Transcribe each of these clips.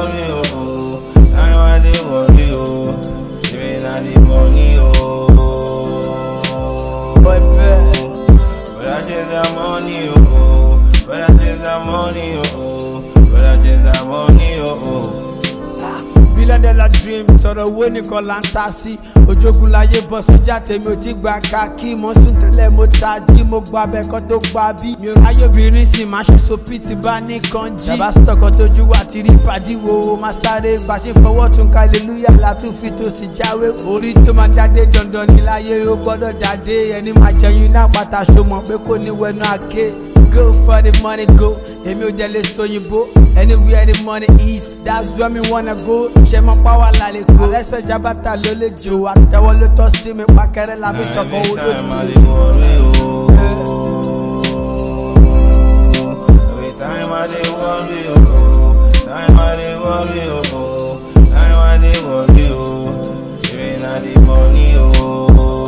worry, oh. Time I dey worry, oh. Even na the money, oh. But I chase that money, oh. But I chase that money, oh. But I chase that money, oh. $1 billion dream sọ̀rọ̀ owó nìkan là ń ta sí ojogun láyé bọ́ sójà tèmi ò ti gba káàkiri mo sùn tẹ́lẹ̀ mo tají mo gba abẹ́ kan tó gba bí mi ò ráyè obìnrin sì máa ṣe sopi ti bá nìkan jí bàbá sọ̀kọ̀ tójú wà ti rí pàdíwò máa sáré gbàṣẹ fọwọ́ tún ká hallelujah látúnfi tó sì jáwé orí tó máa jáde dandan ní láyé ó gbọ́dọ̀ jáde ẹni máa jẹyìn náà pátá ṣó mọ̀ pé kò ní wẹnu àké. Go for the money, go. Èmi ò jẹ́ lè sóyìnbó. Anywhere the money is, that's where me wanna go. Ṣé mo pa wà lálẹ́ kó? Alẹ́sẹ̀ jábàtà ló lè jò. Àtẹ̀wọ́ ló tọ́ sí mi pàkẹ́rẹ́ làbí ṣọ̀kan owó ló dùn. Every time I dey worry, oh. Time I dey worry, oh. Time I dey worry, oh. Even na the money, oh.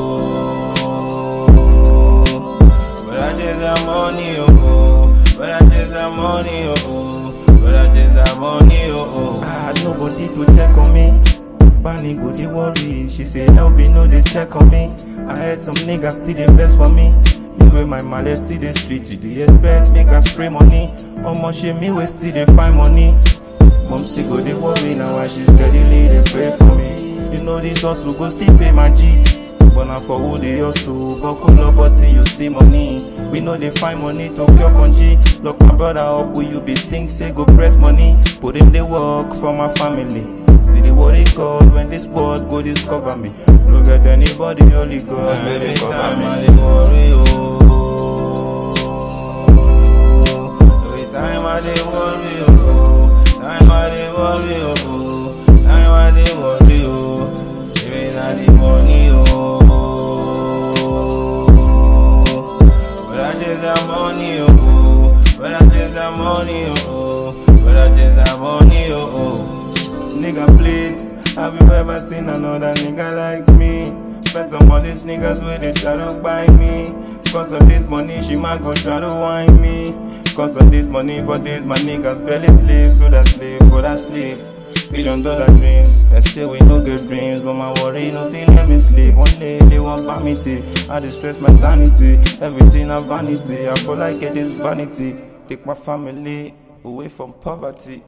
But I chase that money, oh. But I chase that money, oh. But I chase that money, oh. I had nobody to check on me. Bunny go dey worry. She say help me, no they check on me. I heard some niggas still invest for me. With my mallet still the street, you dey expect make I spray money. Almost shame me we still dey find money. Mom she go dey worry now why she steadily dey pray for me. You know this hustle go still pay my G. But now for who they hustle, buckle up until you see money. We know they find money to cure conji. Look my brother up, will you be think say go press money? Put in the work for my family. See the worry called when this world go discover me. Look at anybody, only God will Every cover time me. I dey worry, oh. Every time I dey worry, oh. Time I dey worry, oh. Time I dey worry, oh. Even na the money, oh. But I chase that money, oh. But I chase that money, oh. But I chase that money, oh. Nigga please, have you ever seen another nigga like me? Spend some of these niggas where they try to buy me. Cause of this money, she might go try to whine me. Cause of this money, for this my niggas barely sleep. So that slave, for that sleep. $1 billion dreams. They say we no get dreams, but my worry no feel let me sleep. One day they want vanity. I distress my sanity. Everything a vanity. I feel like it is vanity. Take my family away from poverty.